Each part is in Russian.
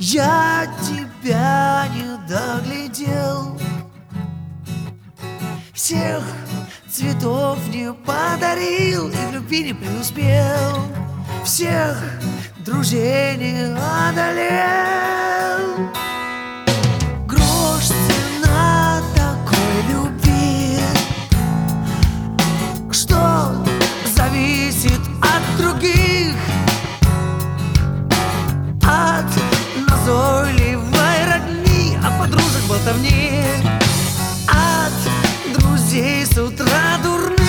Я тебя не доглядел, всех цветов не подарил и в любви не преуспел, всех друзей не одолел. Грош цена такой любви, что зависит от других, от назойливой родни, от подружек болтовни, от друзей с утра дурных.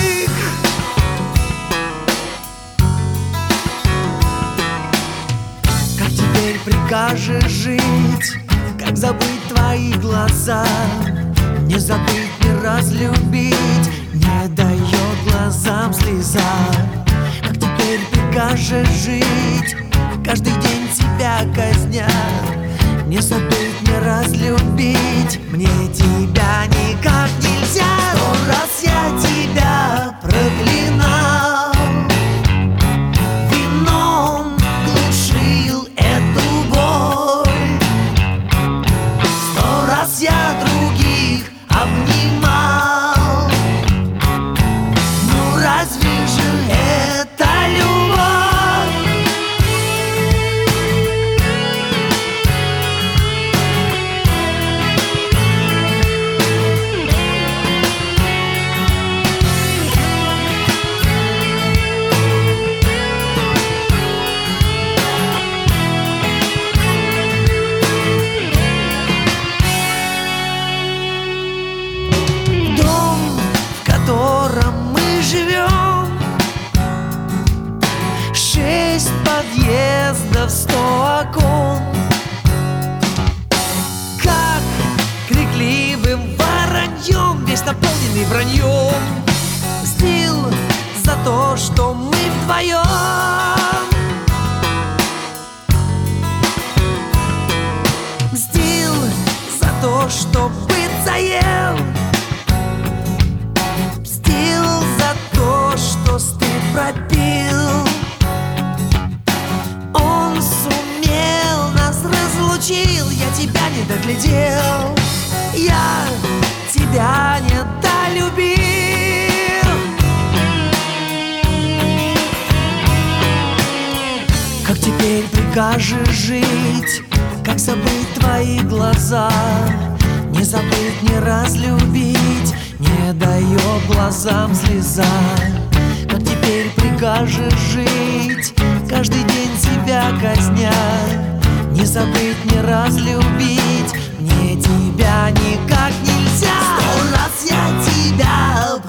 Как теперь прикажешь жить, как забыть твои глаза? Не забыть, не разлюбить, не дает глазам слеза. Как теперь прикажешь жить, каждый день тебя казня? Не забыть, не разлюбить, мне тебя никак нельзя. 100 раз я тебя проклинал, вином глушил эту боль. 100 раз я других обнимал, ну разве же это любовь? Мы живем 6 подъездов, 100 окон. Как крикливым вороньем, весь наполненный враньем. Стил за то, что мы вдвоем. Мстил за то, что быт заел. Пропил. Он сумел, нас разлучил, я тебя не доглядел, я тебя не долюбил. Как теперь прикажешь жить, как забыть твои глаза? Не забыть, не разлюбить, не дает глазам слеза. Как теперь прикажешь жить, каждый день тебя казня? Не забыть, не разлюбить, мне тебя никак нельзя. 100 раз я тебя